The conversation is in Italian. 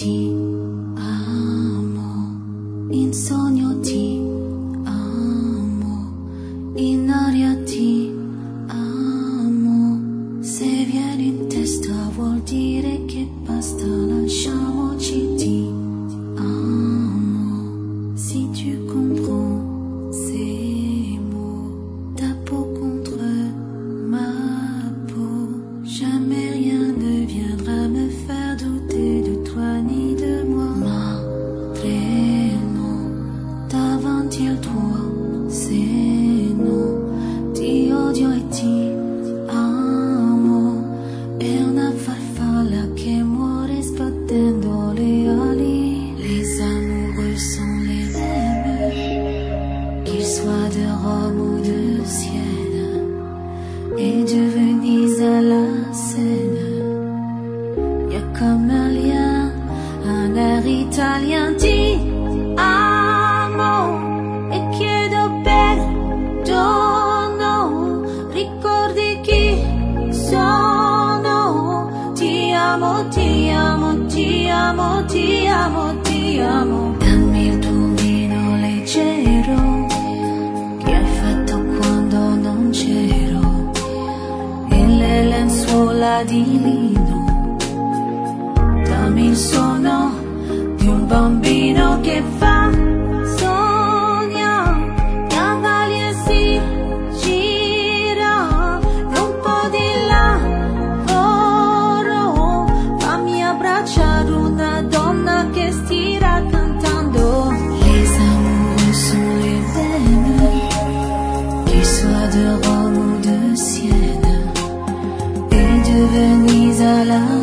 ti amo, in sogno ti amo, in aria ti amo. Se vieni in testa vuol dire che basta, lasciamoci, ti amo. Si tu comprends ces mots, ta peau contre ma peau, jamais rien ne viendra me faire douter de toi ni de moi. Madre no, davanti al tuo seno ti odio e ti amo. È una farfalla che muore sbattendo le ali. Les amoureux sont les mêmes, qu'ils soient de Rome ou de Sienne, et de Venise à la Seine. Y a comme un lien, un air italien. Ti amo e chiedo perdono, ricordi chi sono. Ti amo, ti amo, ti amo, ti amo, ti amo. Dammi il tuo vino leggero che hai fatto quando non c'ero, e le lenzuola di lino. Dammi il suono di un bambino che fa sogna, cavalli e si gira, e un po' di lavoro. Fammi abbracciare una donna che stira cantando. Les amoureux sont les mêmes, qu'ils soient de Rome ou de Sienne, et de Venise à la